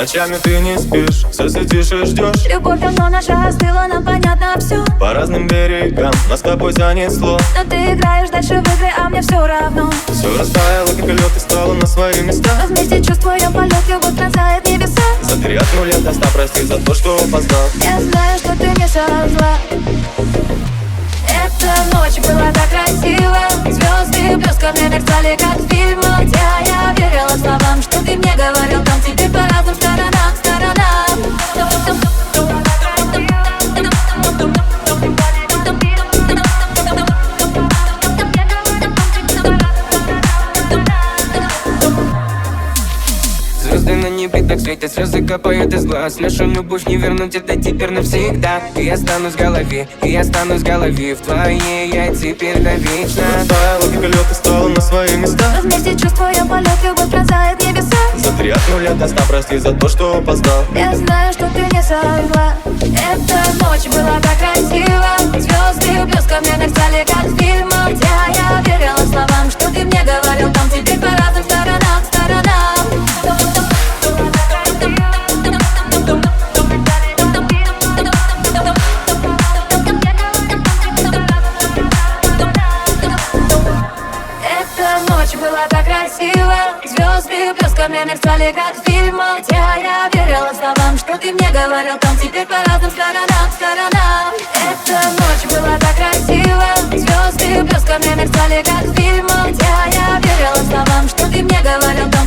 Ночами ты не спишь, все сидишь и ждешь. Любовь давно наша остыла, нам понятно все. По разным берегам нас с тобой занесло. Но ты играешь дальше в игры, а мне все равно. Все растаяло, как лед, и стало на свои места. Но вместе чувствуем полет, любовь пронзает небеса. За 3 от 0 до 100 прости за то, что опоздал. Я знаю, что ты не со зла. Эта ночь была так красива. Звезды блесками мерцали, как в фильмах, где я верила словам, что ты мне говорил. Там теперь по разным сторонам, сторонам. Звезды на небе так светят, слезы капают из глаз. Нашу любовь не вернуть, это теперь навсегда. И я останусь в голове, и я останусь в голове. В твоей я теперь навечно. Растаяла, как лед, и стала на свои места. Но вместе чувствуем полет, любовь пронзает небеса. За 3 от 0 до 100 прости за то, что опоздал. Я знаю, что ты не со зла. Эта ночь была так красива. Звезды блесками мерцали, как в фильмах, где я верила словам, что ты мне говорил. Там теперь по разным сторонам, сторонам. Эта ночь была так красива. Звезды блесками мерцали, как в фильмах, где я верила словам, что ты мне говорил. Там теперь по разным сторонам, сторонам. Эта ночь была так красива. Звезды блесками мерцали, как в фильмах, где я верила словам, что ты мне говорил.